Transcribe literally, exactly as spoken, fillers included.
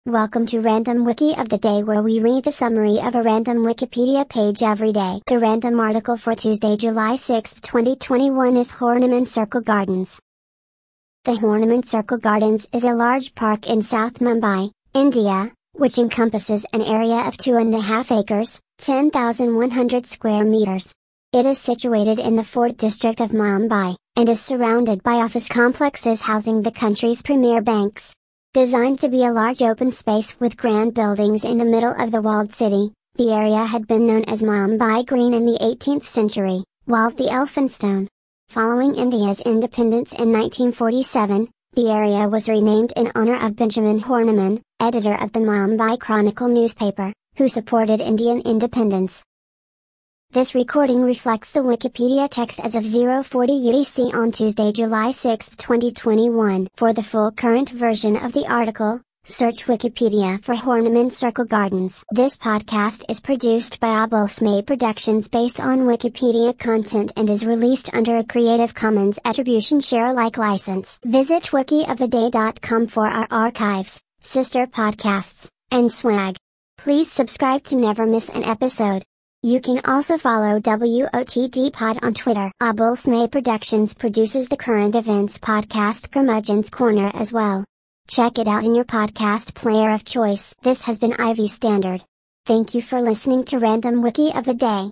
Welcome to Random Wiki of the Day, where we read the summary of a random Wikipedia page every day. The random article for Tuesday, July sixth, twenty twenty-one is Horniman Circle Gardens. The Horniman Circle Gardens is a large park in South Mumbai, India, which encompasses an area of two and a half acres, ten thousand one hundred square meters. It is situated in the Fort district of Mumbai, and is surrounded by office complexes housing the country's premier banks. Designed to be a large open space with grand buildings in the middle of the walled city, the area had been known as Mumbai Green in the eighteenth century, while the Elphinstone. Following India's independence in nineteen forty-seven, the area was renamed in honor of Benjamin Horniman, editor of the Mumbai Chronicle newspaper, who supported Indian independence. This recording reflects the Wikipedia text as of zero forty U T C on Tuesday, July sixth, twenty twenty-one. For the full current version of the article, search Wikipedia for Horniman Circle Gardens. This podcast is produced by Abul Smay Productions based on Wikipedia content and is released under a Creative Commons Attribution Share Alike license. Visit wiki of the day dot com for our archives, sister podcasts, and swag. Please subscribe to never miss an episode. You can also follow W O T D Pod on Twitter. Abul Smay Productions produces the current events podcast Curmudgeon's Corner as well. Check it out in your podcast player of choice. This has been Ivy Standard. Thank you for listening to Random Wiki of the Day.